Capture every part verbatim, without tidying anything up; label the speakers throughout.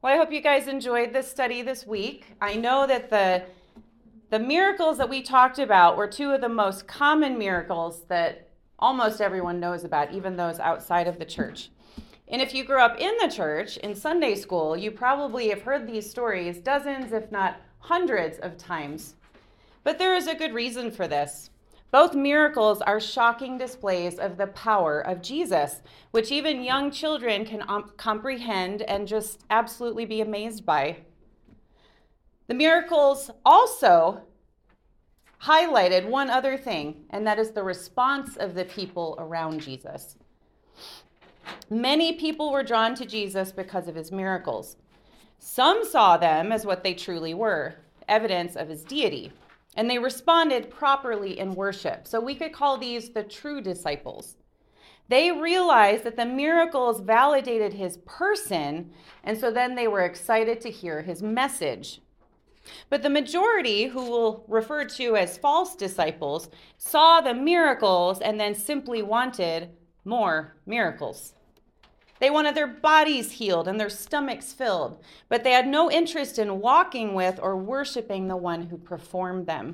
Speaker 1: Well, I hope you guys enjoyed this study this week. I know that the the miracles that we talked about were two of the most common miracles that almost everyone knows about, even those outside of the church. And if you grew up in the church, in Sunday school, you probably have heard these stories dozens, if not hundreds of times. But there is a good reason for this. Both miracles are shocking displays of the power of Jesus, which even young children can um, comprehend and just absolutely be amazed by. The miracles also highlighted one other thing, and that is the response of the people around Jesus. Many people were drawn to Jesus because of his miracles. Some saw them as what they truly were, evidence of his deity. And they responded properly in worship. So we could call these the true disciples. They realized that the miracles validated his person, and so then they were excited to hear his message. But the majority, who we'll refer to as false disciples, saw the miracles and then simply wanted more miracles. They wanted their bodies healed and their stomachs filled, but they had no interest in walking with or worshiping the one who performed them.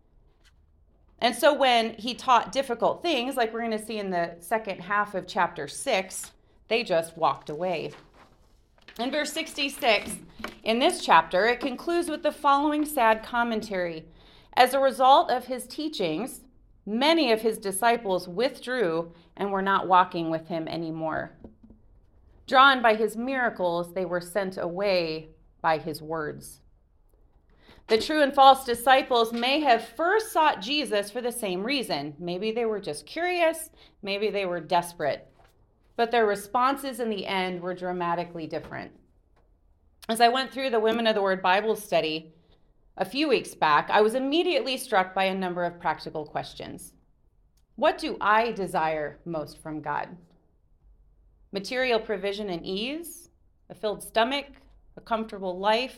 Speaker 1: And so when he taught difficult things, like we're going to see in the second half of chapter six, they just walked away. In verse sixty-six, in this chapter, it concludes with the following sad commentary. As a result of his teachings, many of his disciples withdrew and were not walking with him anymore. Drawn by his miracles, they were sent away by his words. The true and false disciples may have first sought Jesus for the same reason. Maybe they were just curious, maybe they were desperate. But their responses in the end were dramatically different. As I went through the Women of the Word Bible study a few weeks back, I was immediately struck by a number of practical questions. What do I desire most from God? Material provision and ease, a filled stomach, a comfortable life,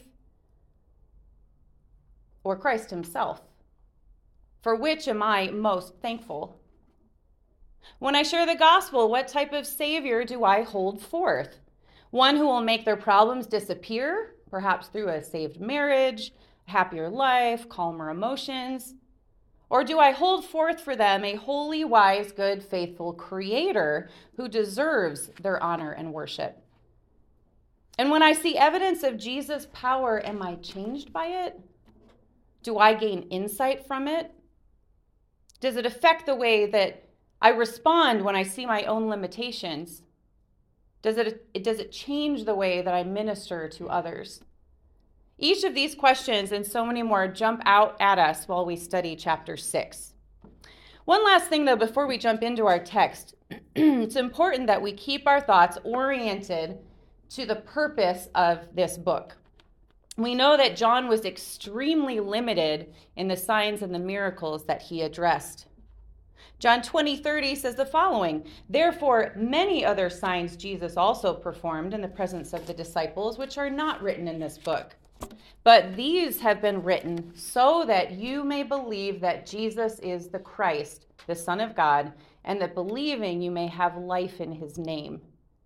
Speaker 1: or Christ himself? For which am I most thankful? When I share the gospel, what type of Savior do I hold forth? One who will make their problems disappear, perhaps through a saved marriage, a happier life, calmer emotions? Or do I hold forth for them a holy, wise, good, faithful Creator who deserves their honor and worship? And when I see evidence of Jesus' power, am I changed by it? Do I gain insight from it? Does it affect the way that I respond when I see my own limitations? Does it, does it change the way that I minister to others? Each of these questions and so many more jump out at us while we study chapter six. One last thing, though, before we jump into our text, it's important that we keep our thoughts oriented to the purpose of this book. We know that John was extremely limited in the signs and the miracles that he addressed. John twenty thirty says the following, "Therefore, many other signs Jesus also performed in the presence of the disciples, which are not written in this book. But these have been written so that you may believe that Jesus is the Christ, the Son of God, and that believing you may have life in his name."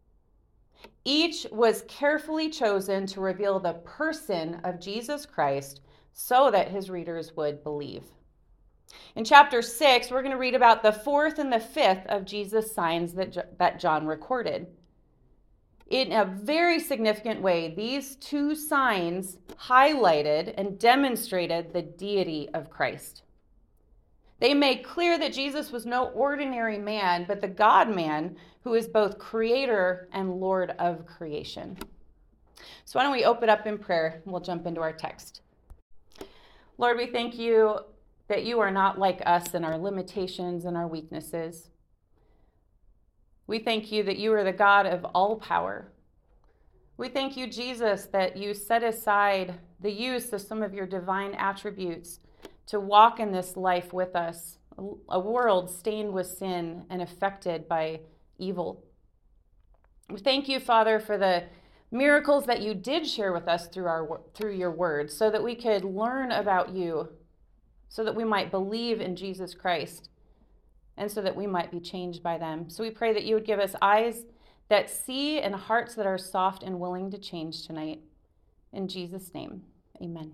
Speaker 1: Each was carefully chosen to reveal the person of Jesus Christ so that his readers would believe. In chapter six, we're going to read about the fourth and the fifth of Jesus' signs that, that John recorded. In a very significant way, these two signs highlighted and demonstrated the deity of Christ. They made clear that Jesus was no ordinary man, but the God-man who is both creator and Lord of creation. So why don't we open up in prayer and we'll jump into our text. Lord, we thank you that you are not like us in our limitations and our weaknesses. We thank you that you are the God of all power. We thank you, Jesus, that you set aside the use of some of your divine attributes to walk in this life with us, a world stained with sin and affected by evil. We thank you, Father, for the miracles that you did share with us through our through your word, so that we could learn about you, so that we might believe in Jesus Christ, and so that we might be changed by them. So we pray that you would give us eyes that see and hearts that are soft and willing to change tonight. In Jesus' name, amen.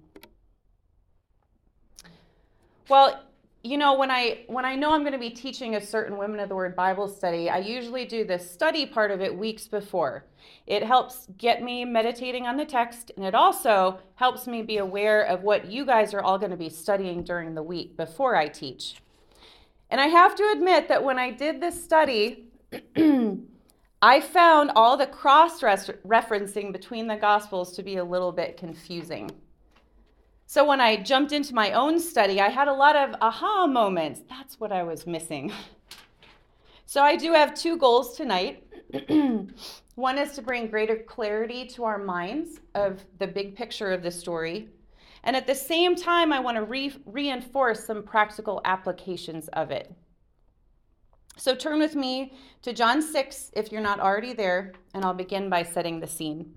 Speaker 1: Well, you know, when I when I know I'm going to be teaching a certain Women of the Word Bible study, I usually do the study part of it weeks before. It helps get me meditating on the text, and it also helps me be aware of what you guys are all going to be studying during the week before I teach. And I have to admit that when I did this study, I found all the cross-referencing between the Gospels to be a little bit confusing. So when I jumped into my own study, I had a lot of aha moments. That's what I was missing. So I do have two goals tonight. One is to bring greater clarity to our minds of the big picture of the story. And at the same time, I want to re- reinforce some practical applications of it. So turn with me to John six if you're not already there, and I'll begin by setting the scene.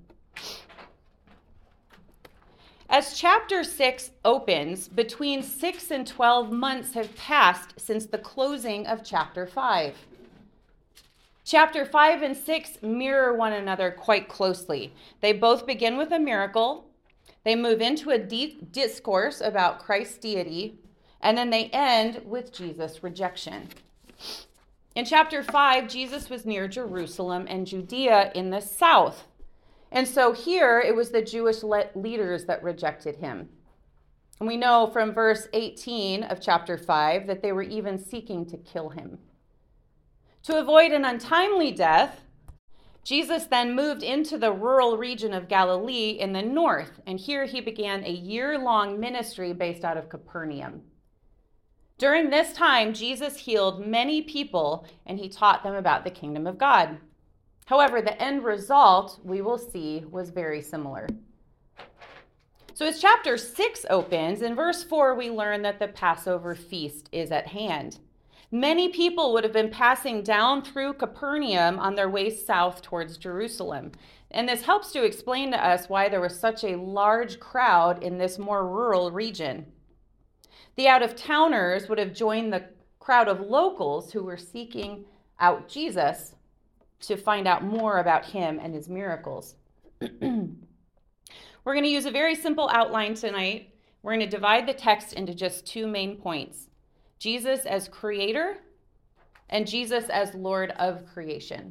Speaker 1: As chapter six opens, between six and twelve months have passed since the closing of chapter five. Chapter five and six mirror one another quite closely. They both begin with a miracle. They move into a deep discourse about Christ's deity, and then they end with Jesus' rejection. In chapter five, Jesus was near Jerusalem and Judea in the south. And so here it was the Jewish le- leaders that rejected him. And we know from verse eighteen of chapter five that they were even seeking to kill him. To avoid an untimely death, Jesus then moved into the rural region of Galilee in the north, and here he began a year-long ministry based out of Capernaum. During this time, Jesus healed many people, and he taught them about the kingdom of God. However, the end result, we will see, was very similar. So as chapter six opens, in verse four, we learn that the Passover feast is at hand. Many people would have been passing down through Capernaum on their way south towards Jerusalem. And this helps to explain to us why there was such a large crowd in this more rural region. The out-of-towners would have joined the crowd of locals who were seeking out Jesus to find out more about him and his miracles. We're going to use a very simple outline tonight. We're going to divide the text into just two main points: Jesus as creator and Jesus as Lord of creation.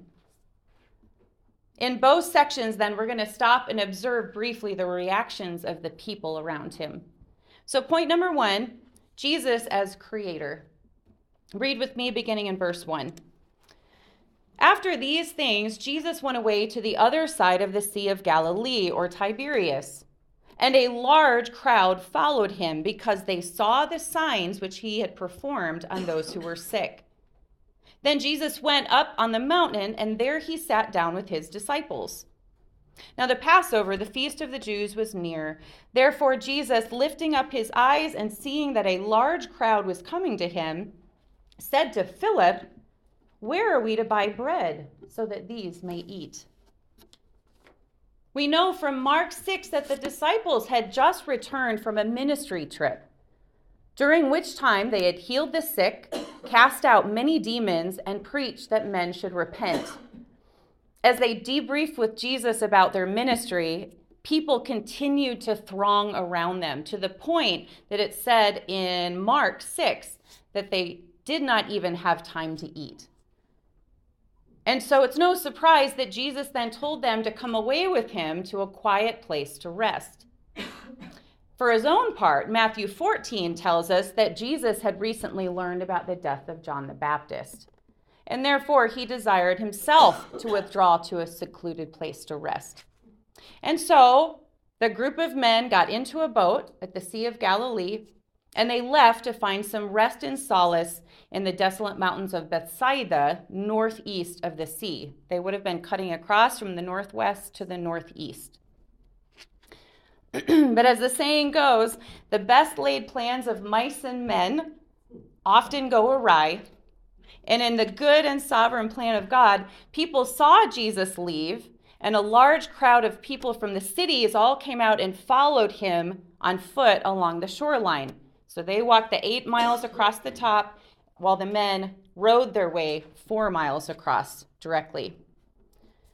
Speaker 1: In both sections, then, we're going to stop and observe briefly the reactions of the people around him. So point number one, Jesus as creator. Read with me beginning in verse one. After these things, Jesus went away to the other side of the Sea of Galilee, or Tiberias, and a large crowd followed him because they saw the signs which he had performed on those who were sick. Then Jesus went up on the mountain, and there he sat down with his disciples. Now the Passover, the feast of the Jews, was near. Therefore Jesus, lifting up his eyes and seeing that a large crowd was coming to him, said to Philip, "Where are we to buy bread so that these may eat?" We know from Mark six that the disciples had just returned from a ministry trip, during which time they had healed the sick, cast out many demons, and preached that men should repent. As they debriefed with Jesus about their ministry, people continued to throng around them to the point that it said in Mark six that they did not even have time to eat. And so it's no surprise that Jesus then told them to come away with him to a quiet place to rest. For his own part, Matthew fourteen tells us that Jesus had recently learned about the death of John the Baptist, and therefore he desired himself to withdraw to a secluded place to rest. And so the group of men got into a boat at the Sea of Galilee, and they left to find some rest and solace in the desolate mountains of Bethsaida, northeast of the sea. They would have been cutting across from the northwest to the northeast. But as the saying goes, the best laid plans of mice and men often go awry. And in the good and sovereign plan of God, people saw Jesus leave, and a large crowd of people from the cities all came out and followed him on foot along the shoreline. So they walked the eight miles across the top, while the men rowed their way four miles across directly.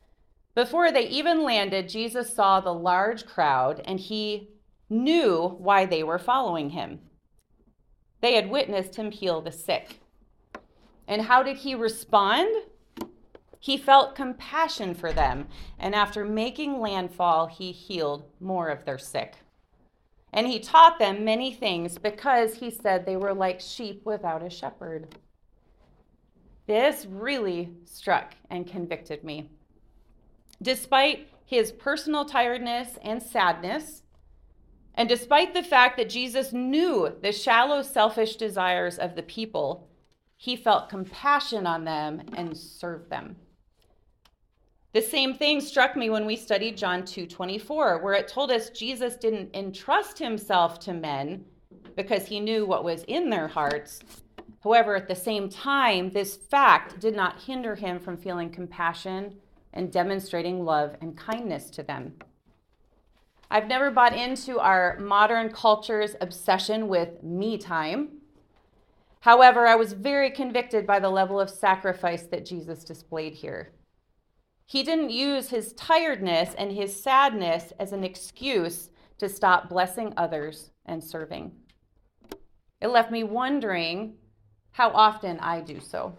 Speaker 1: Before they even landed, Jesus saw the large crowd, and he knew why they were following him. They had witnessed him heal the sick. And how did he respond? He felt compassion for them, and after making landfall, he healed more of their sick. And he taught them many things because he said they were like sheep without a shepherd. This really struck and convicted me. Despite his personal tiredness and sadness, and despite the fact that Jesus knew the shallow, selfish desires of the people, he felt compassion on them and served them. The same thing struck me when we studied John two twenty-four, where it told us Jesus didn't entrust himself to men because he knew what was in their hearts. However, at the same time, this fact did not hinder him from feeling compassion and demonstrating love and kindness to them. I've never bought into our modern culture's obsession with me time. However, I was very convicted by the level of sacrifice that Jesus displayed here. He didn't use his tiredness and his sadness as an excuse to stop blessing others and serving. It left me wondering how often I do so.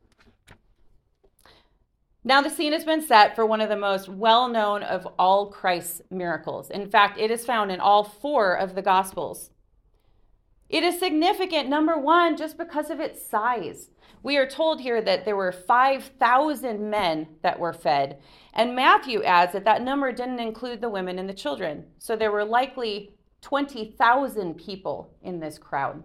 Speaker 1: Now the scene has been set for one of the most well-known of all Christ's miracles. In fact, it is found in all four of the Gospels. It is significant, number one, just because of its size. We are told here that there were five thousand men that were fed, and Matthew adds that that number didn't include the women and the children. So there were likely twenty thousand people in this crowd.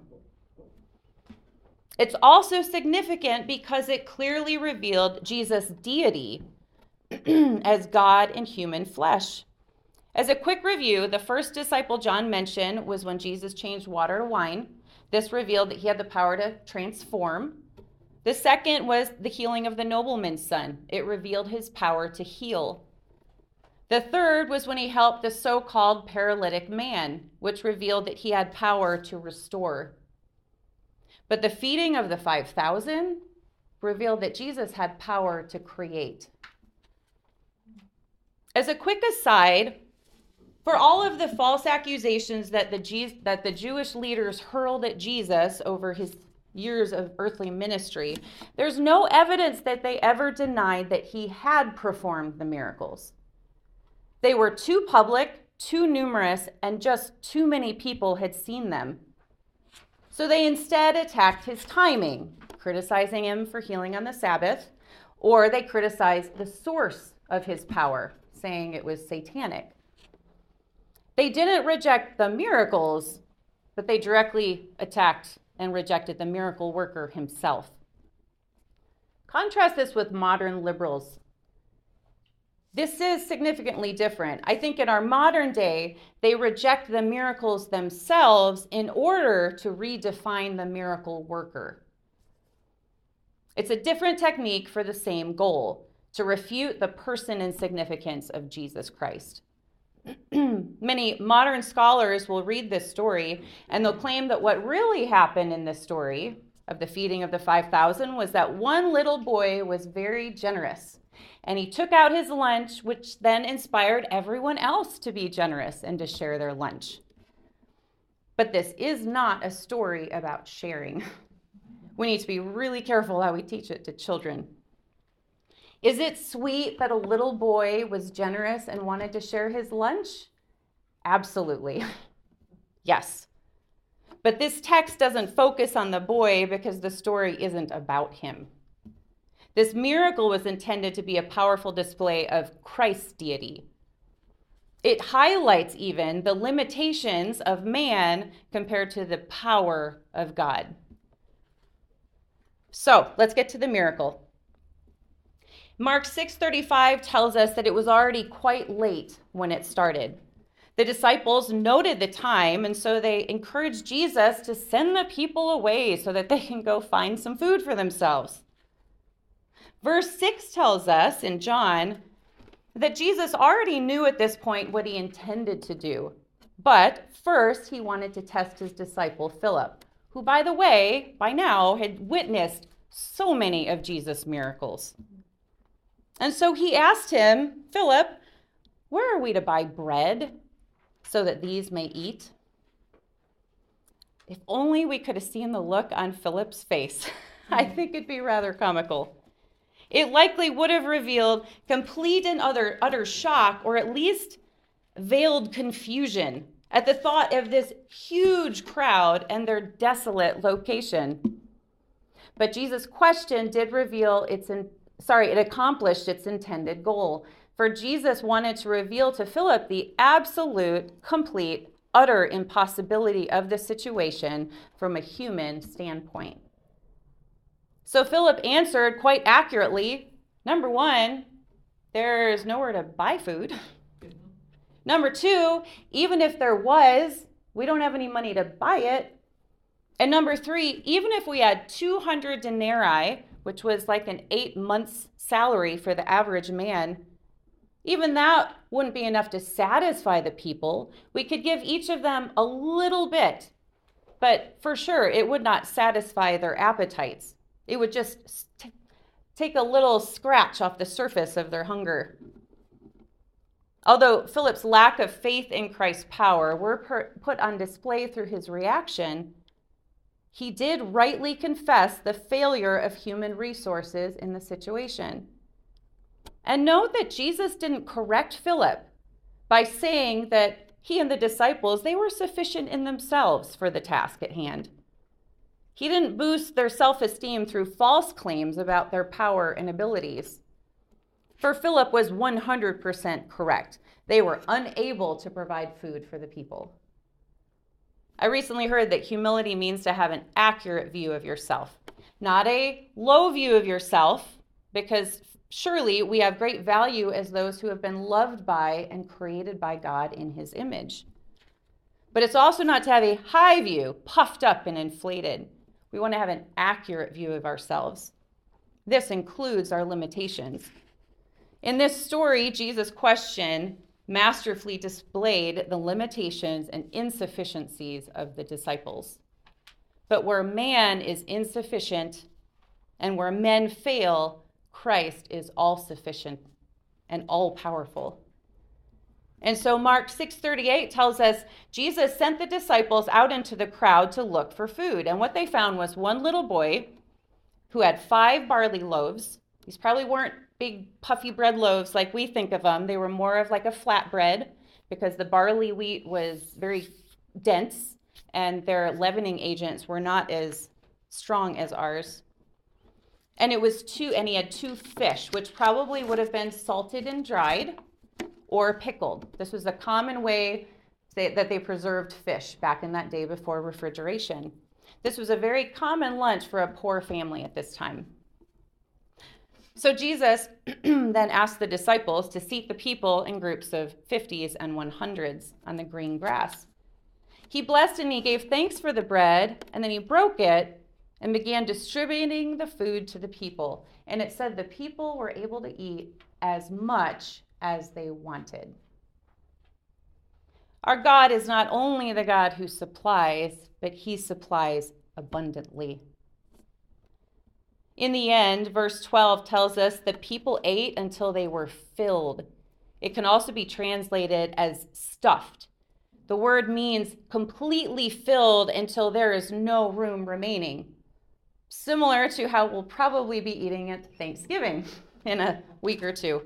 Speaker 1: It's also significant because it clearly revealed Jesus' deity as God in human flesh. As a quick review, the first disciple John mentioned was when Jesus changed water to wine. This revealed that he had the power to transform. The second was the healing of the nobleman's son. It revealed his power to heal. The third was when he helped the so-called paralytic man, which revealed that he had power to restore. But the feeding of the five thousand revealed that Jesus had power to create. As a quick aside, for all of the false accusations that the, G- that the Jewish leaders hurled at Jesus over his years of earthly ministry, there's no evidence that they ever denied that he had performed the miracles. They were too public, too numerous, and just too many people had seen them. So they instead attacked his timing, criticizing him for healing on the Sabbath, or they criticized the source of his power, saying it was satanic. They didn't reject the miracles, but they directly attacked and rejected the miracle worker himself. Contrast this with modern liberals. This is significantly different. I think in our modern day, they reject the miracles themselves in order to redefine the miracle worker. It's a different technique for the same goal, to refute the person and significance of Jesus Christ. Many modern scholars will read this story and they'll claim that what really happened in this story of the feeding of the five thousand was that one little boy was very generous. And he took out his lunch, which then inspired everyone else to be generous and to share their lunch. But this is not a story about sharing. We need to be really careful how we teach it to children. Is it sweet that a little boy was generous and wanted to share his lunch? Absolutely. Yes. But this text doesn't focus on the boy because the story isn't about him. This miracle was intended to be a powerful display of Christ's deity. It highlights even the limitations of man compared to the power of God. So let's get to the miracle. Mark six thirty-five tells us that it was already quite late when it started. The disciples noted the time, and so they encouraged Jesus to send the people away so that they can go find some food for themselves. Verse six tells us in John that Jesus already knew at this point what he intended to do. But first, he wanted to test his disciple Philip, who, by the way, by now had witnessed so many of Jesus' miracles. And so he asked him, Philip, where are we to buy bread so that these may eat? If only we could have seen the look on Philip's face. I think it'd be rather comical. It likely would have revealed complete and utter, utter shock, or at least veiled confusion at the thought of this huge crowd and their desolate location. But Jesus' question did reveal its, in, sorry, it accomplished its intended goal. For Jesus wanted to reveal to Philip the absolute, complete, utter impossibility of the situation from a human standpoint. So Philip answered quite accurately, number one, there's nowhere to buy food. Number two, even if there was, we don't have any money to buy it. And number three, even if we had two hundred denarii, which was like an eight months salary for the average man, even that wouldn't be enough to satisfy the people. We could give each of them a little bit, but for sure it would not satisfy their appetites. It would just t- take a little scratch off the surface of their hunger. Although Philip's lack of faith in Christ's power were per- put on display through his reaction, he did rightly confess the failure of human resources in the situation. And note that Jesus didn't correct Philip by saying that he and the disciples, they were sufficient in themselves for the task at hand. He didn't boost their self-esteem through false claims about their power and abilities. For Philip was one hundred percent correct. They were unable to provide food for the people. I recently heard that humility means to have an accurate view of yourself, not a low view of yourself, because surely we have great value as those who have been loved by and created by God in his image. But it's also not to have a high view, puffed up and inflated. We want to have an accurate view of ourselves. This includes our limitations. In this story, Jesus' question masterfully displayed the limitations and insufficiencies of the disciples. But where man is insufficient and where men fail, Christ is all-sufficient and all-powerful. And so Mark six thirty-eight tells us Jesus sent the disciples out into the crowd to look for food. And what they found was one little boy who had five barley loaves. These probably weren't big puffy bread loaves like we think of them. They were more of like a flatbread because the barley wheat was very dense and their leavening agents were not as strong as ours. And it was two, and he had two fish, which probably would have been salted and dried or pickled. This was a common way they, that they preserved fish back in that day before refrigeration. This was a very common lunch for a poor family at this time. So Jesus then asked the disciples to seat the people in groups of fifties and one hundreds on the green grass. He blessed and he gave thanks for the bread, and then he broke it and began distributing the food to the people. And it said the people were able to eat as much as they wanted. Our God is not only the God who supplies, but he supplies abundantly. In the end, verse twelve tells us that people ate until they were filled. It can also be translated as stuffed. The word means completely filled until there is no room remaining. Similar to how we'll probably be eating at Thanksgiving in a week or two.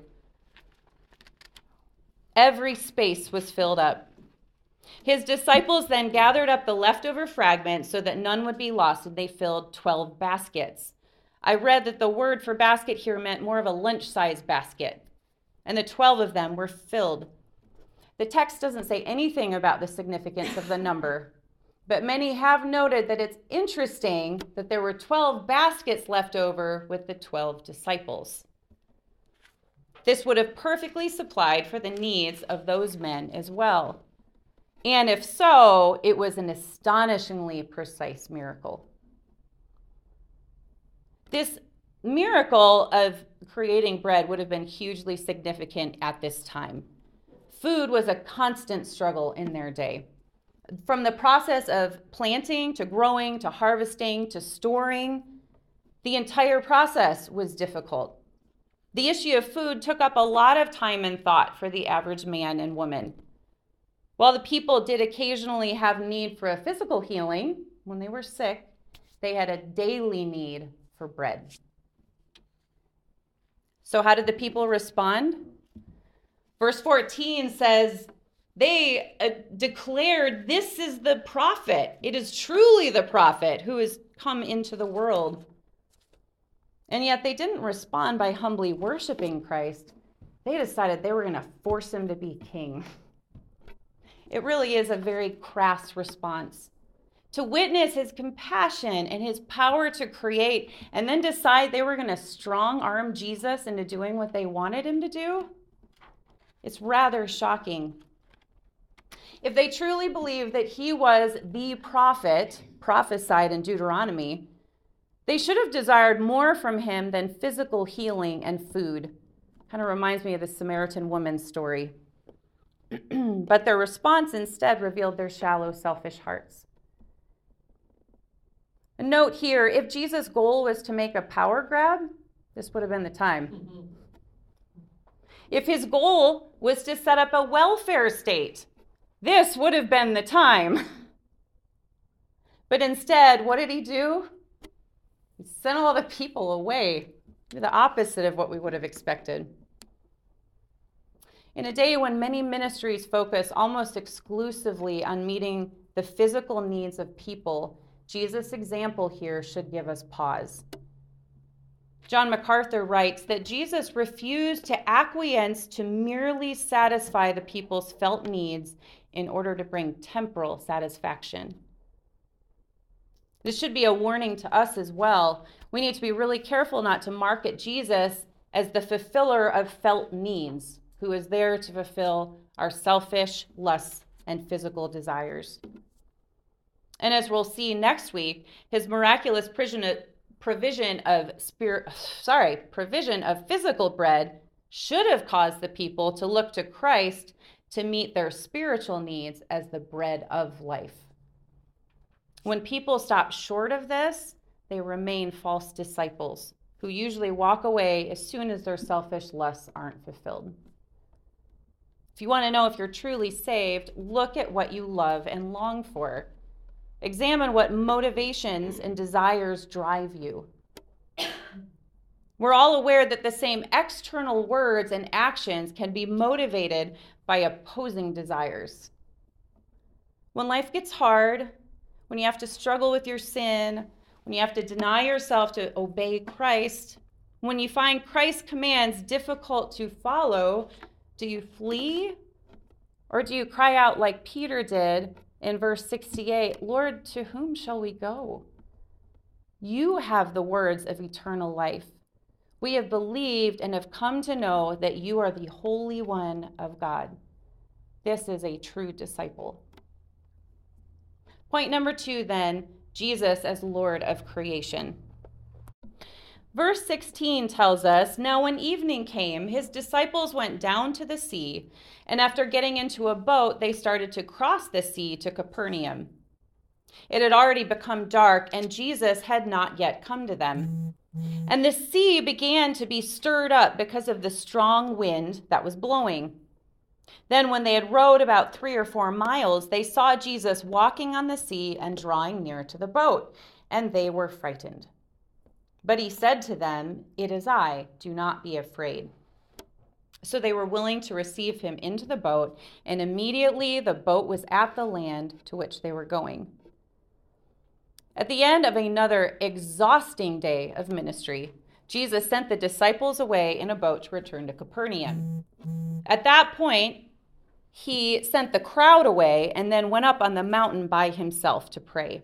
Speaker 1: Every space was filled up. His disciples then gathered up the leftover fragments so that none would be lost, and they filled twelve baskets. I read that the word for basket here meant more of a lunch-sized basket, and the twelve of them were filled. The text doesn't say anything about the significance of the number, but many have noted that it's interesting that there were twelve baskets left over with the twelve disciples. This would have perfectly supplied for the needs of those men as well. And if so, it was an astonishingly precise miracle. This miracle of creating bread would have been hugely significant at this time. Food was a constant struggle in their day. From the process of planting to growing to harvesting to storing, the entire process was difficult. The issue of food took up a lot of time and thought for the average man and woman. While the people did occasionally have need for a physical healing when they were sick, they had a daily need for bread. So how did the people respond? Verse fourteen says, they uh, declared, "This is the prophet. It is truly the prophet who has come into the world." And yet they didn't respond by humbly worshiping Christ. They decided they were going to force him to be king. It really is a very crass response. To witness his compassion and his power to create and then decide they were going to strong-arm Jesus into doing what they wanted him to do, it's rather shocking. If they truly believed that he was the prophet prophesied in Deuteronomy, they should have desired more from him than physical healing and food. Kind of reminds me of the Samaritan woman's story. But their response instead revealed their shallow, selfish hearts. A note here, if Jesus' goal was to make a power grab, this would have been the time. Mm-hmm. If his goal was to set up a welfare state, this would have been the time. But instead, what did he do? He sent all the people away. The opposite of what we would have expected. In a day when many ministries focus almost exclusively on meeting the physical needs of people, Jesus' example here should give us pause. John MacArthur writes that Jesus refused to acquiesce to merely satisfy the people's felt needs in order to bring temporal satisfaction. This should be a warning to us as well. We need to be really careful not to market Jesus as the fulfiller of felt needs, who is there to fulfill our selfish lusts and physical desires. And as we'll see next week, his miraculous provision of spirit, sorry, provision of physical bread should have caused the people to look to Christ to meet their spiritual needs as the bread of life. When people stop short of this, they remain false disciples who usually walk away as soon as their selfish lusts aren't fulfilled. If you want to know if you're truly saved, look at what you love and long for. Examine what motivations and desires drive you. We're all aware that the same external words and actions can be motivated by opposing desires. When life gets hard, when you have to struggle with your sin, when you have to deny yourself to obey Christ, when you find Christ's commands difficult to follow, do you flee? Or do you cry out like Peter did in verse sixty-eight, "Lord, to whom shall we go? You have the words of eternal life. We have believed and have come to know that you are the Holy One of God." This is a true disciple. Point number two, then, Jesus as Lord of creation. Verse sixteen tells us, "Now when evening came, his disciples went down to the sea, and after getting into a boat, they started to cross the sea to Capernaum. It had already become dark, and Jesus had not yet come to them. And the sea began to be stirred up because of the strong wind that was blowing. Then when they had rowed about three or four miles, they saw Jesus walking on the sea and drawing near to the boat, and they were frightened. But he said to them, 'It is I, do not be afraid.' So they were willing to receive him into the boat, and immediately the boat was at the land to which they were going." At the end of another exhausting day of ministry, Jesus sent the disciples away in a boat to return to Capernaum. At that point, he sent the crowd away and then went up on the mountain by himself to pray.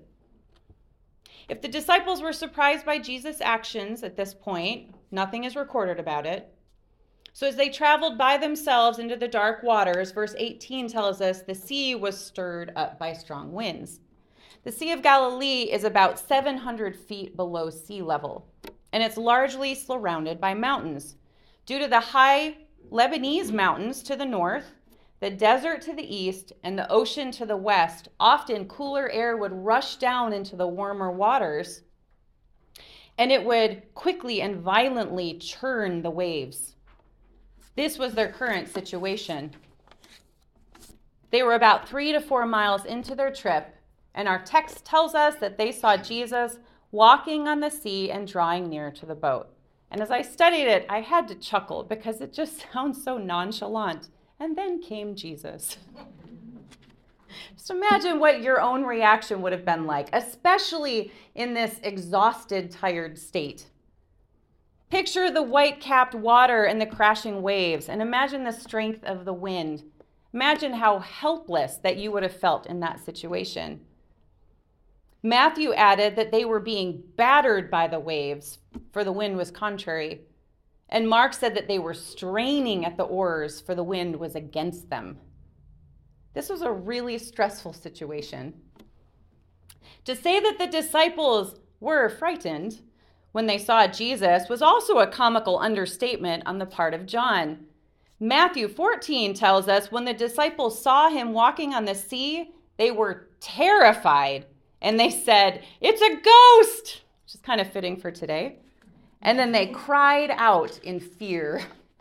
Speaker 1: If the disciples were surprised by Jesus' actions at this point, nothing is recorded about it. So as they traveled by themselves into the dark waters, verse eighteen tells us the sea was stirred up by strong winds. The Sea of Galilee is about seven hundred feet below sea level, and it's largely surrounded by mountains. Due to the high Lebanese mountains to the north, the desert to the east, and the ocean to the west, often cooler air would rush down into the warmer waters. and it would quickly and violently churn the waves. This was their current situation. They were about three to four miles into their trip, and our text tells us that they saw Jesus walking on the sea and drawing near to the boat. And as I studied it, I had to chuckle because it just sounds so nonchalant. And then came Jesus. Just imagine what your own reaction would have been like, especially in this exhausted, tired state. Picture the white-capped water and the crashing waves, and imagine the strength of the wind. Imagine how helpless that you would have felt in that situation. Matthew added that they were being battered by the waves, for the wind was contrary. And Mark said that they were straining at the oars, for the wind was against them. This was a really stressful situation. To say that the disciples were frightened when they saw Jesus was also a comical understatement on the part of John. Matthew fourteen tells us when the disciples saw him walking on the sea, they were terrified. And they said, "It's a ghost," which is kind of fitting for today. And then they cried out in fear.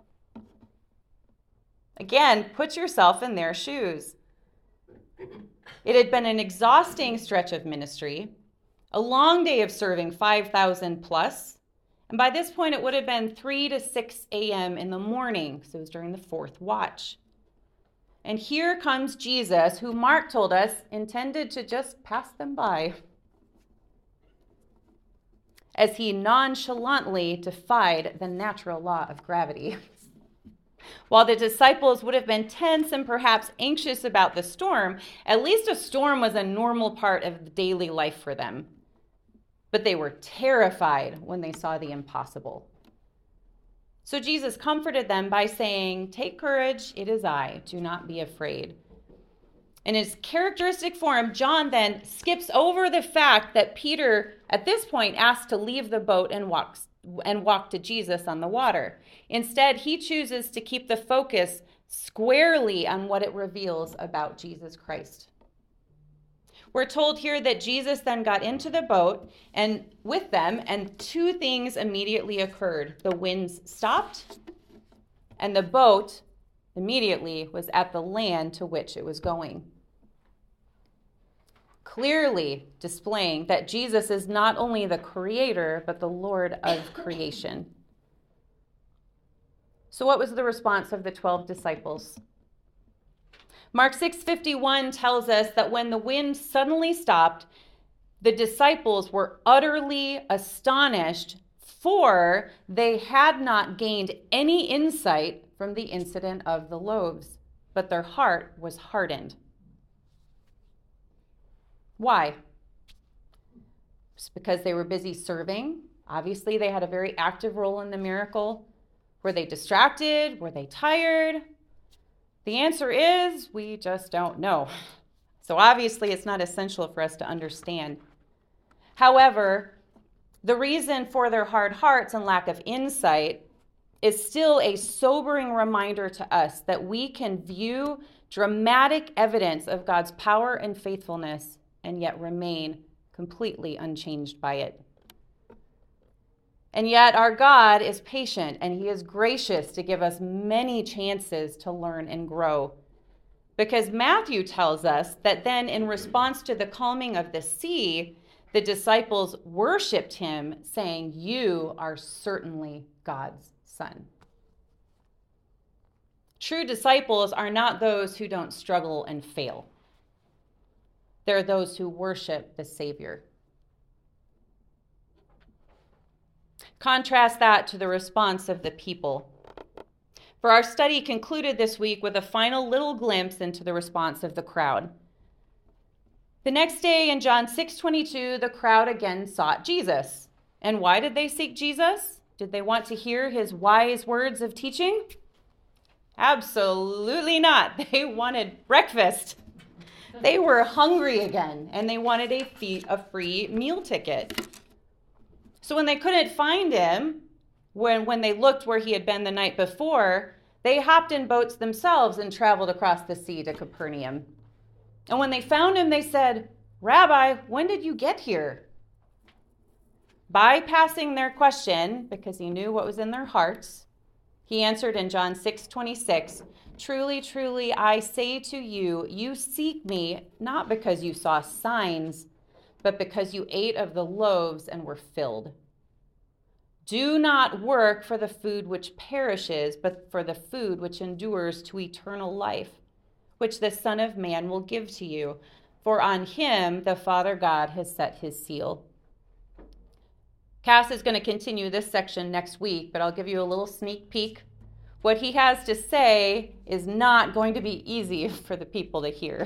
Speaker 1: Again, put yourself in their shoes. It had been an exhausting stretch of ministry, a long day of serving five thousand plus. And by this point, it would have been three to six a.m. in the morning, so it was during the fourth watch. And here comes Jesus, who Mark told us intended to just pass them by, as he nonchalantly defied the natural law of gravity. While the disciples would have been tense and perhaps anxious about the storm, at least a storm was a normal part of daily life for them. But they were terrified when they saw the impossible. So Jesus comforted them by saying, "Take courage, it is I, do not be afraid." In his characteristic form, John then skips over the fact that Peter, at this point, asked to leave the boat and walk, and walk to Jesus on the water. Instead, he chooses to keep the focus squarely on what it reveals about Jesus Christ. We're told here that Jesus then got into the boat and with them, and two things immediately occurred. The winds stopped, and the boat immediately was at the land to which it was going. Clearly displaying that Jesus is not only the creator, but the Lord of creation. So what was the response of the twelve disciples? Mark six fifty-one tells us that when the wind suddenly stopped, the disciples were utterly astonished, for they had not gained any insight from the incident of the loaves, but their heart was hardened. Why? Just because they were busy serving. Obviously, they had a very active role in the miracle. Were they distracted? Were they tired? The answer is, we just don't know. So obviously, it's not essential for us to understand. However, the reason for their hard hearts and lack of insight is still a sobering reminder to us that we can view dramatic evidence of God's power and faithfulness and yet remain completely unchanged by it. And yet our God is patient and he is gracious to give us many chances to learn and grow. Because Matthew tells us that then in response to the calming of the sea, the disciples worshiped him, saying, "You are certainly God's Son." True disciples are not those who don't struggle and fail. They're those who worship the Savior. Contrast that to the response of the people. For our study concluded this week with a final little glimpse into the response of the crowd. The next day in John six twenty-two, the crowd again sought Jesus. And why did they seek Jesus? Did they want to hear his wise words of teaching? Absolutely not. They wanted breakfast. They were hungry again, and they wanted a, fee- a free meal ticket. So when they couldn't find him, when, when they looked where he had been the night before, they hopped in boats themselves and traveled across the sea to Capernaum. And when they found him, they said, "Rabbi, when did you get here?" Bypassing their question, because he knew what was in their hearts, he answered in John six twenty-six, "Truly, truly, I say to you, you seek me not because you saw signs, but because you ate of the loaves and were filled. Do not work for the food which perishes, but for the food which endures to eternal life, which the Son of Man will give to you. For on him the Father God has set his seal." Cass is going to continue this section next week, but I'll give you a little sneak peek. What he has to say is not going to be easy for the people to hear,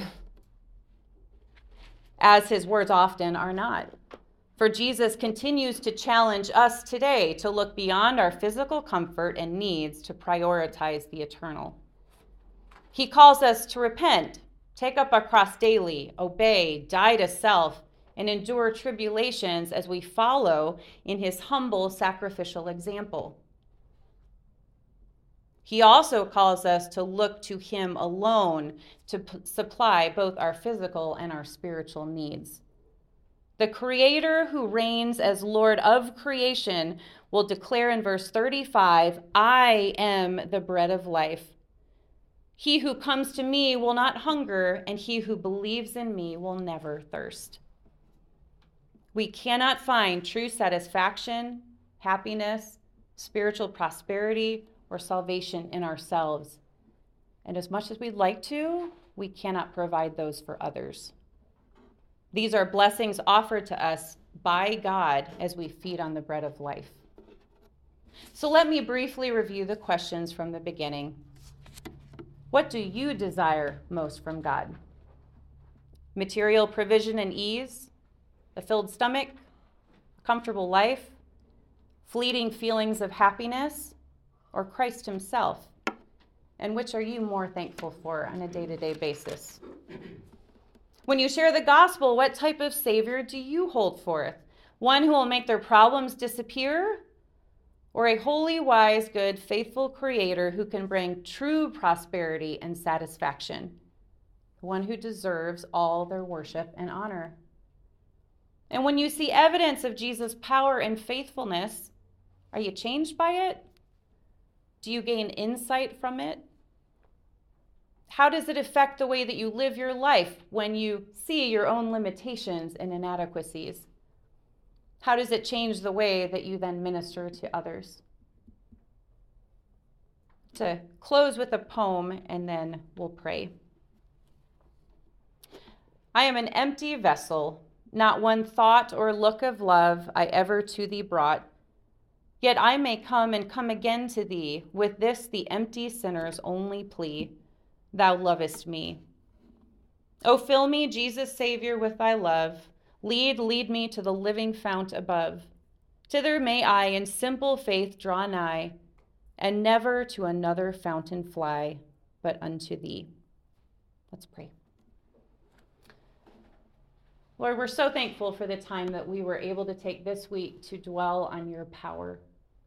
Speaker 1: as his words often are not. For Jesus continues to challenge us today to look beyond our physical comfort and needs to prioritize the eternal. He calls us to repent, take up our cross daily, obey, die to self, and endure tribulations as we follow in his humble sacrificial example. He also calls us to look to him alone to p- supply both our physical and our spiritual needs. The Creator who reigns as Lord of creation will declare in verse thirty-five, "I am the bread of life. He who comes to me will not hunger, and he who believes in me will never thirst." We cannot find true satisfaction, happiness, spiritual prosperity, or salvation in ourselves. And as much as we'd like to, we cannot provide those for others. These are blessings offered to us by God as we feed on the bread of life. So let me briefly review the questions from the beginning. What do you desire most from God? Material provision and ease? A filled stomach? A comfortable life? Fleeting feelings of happiness? Or Christ himself? And which are you more thankful for on a day-to-day basis? When you share the gospel, what type of Savior do you hold forth? One who will make their problems disappear? Or a holy, wise, good, faithful Creator who can bring true prosperity and satisfaction? One who deserves all their worship and honor. And when you see evidence of Jesus' power and faithfulness, are you changed by it? Do you gain insight from it? How does it affect the way that you live your life when you see your own limitations and inadequacies? How does it change the way that you then minister to others? To close with a poem, and then we'll pray. I am an empty vessel, not one thought or look of love I ever to thee brought. Yet I may come and come again to thee, with this the empty sinner's only plea. Thou lovest me. O fill me, Jesus Savior, with thy love. Lead, lead me to the living fount above. Thither may I in simple faith draw nigh, and never to another fountain fly, but unto thee. Let's pray. Lord, we're so thankful for the time that we were able to take this week to dwell on your power.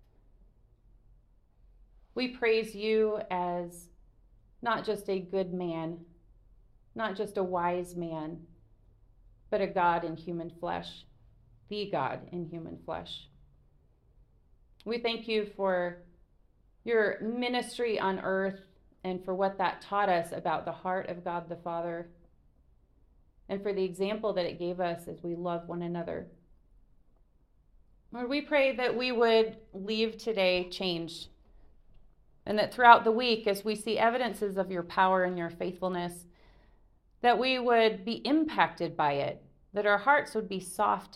Speaker 1: We praise you as not just a good man, not just a wise man, but a God in human flesh, the God in human flesh. We thank you for your ministry on earth and for what that taught us about the heart of God the Father, and for the example that it gave us as we love one another. Lord, we pray that we would leave today changed, and that throughout the week, as we see evidences of your power and your faithfulness, that we would be impacted by it, that our hearts would be soft,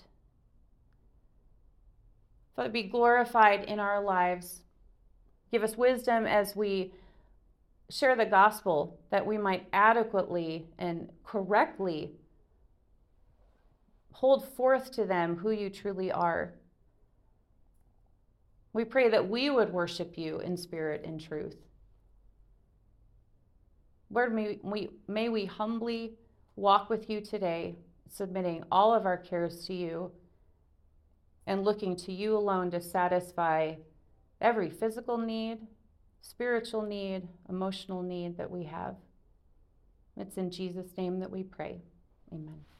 Speaker 1: that be glorified in our lives. Give us wisdom as we share the gospel, that we might adequately and correctly hold forth to them who you truly are. We pray that we would worship you in spirit and truth. Lord, may we, may we humbly walk with you today, submitting all of our cares to you and looking to you alone to satisfy every physical need, spiritual need, emotional need that we have. It's in Jesus' name that we pray. Amen.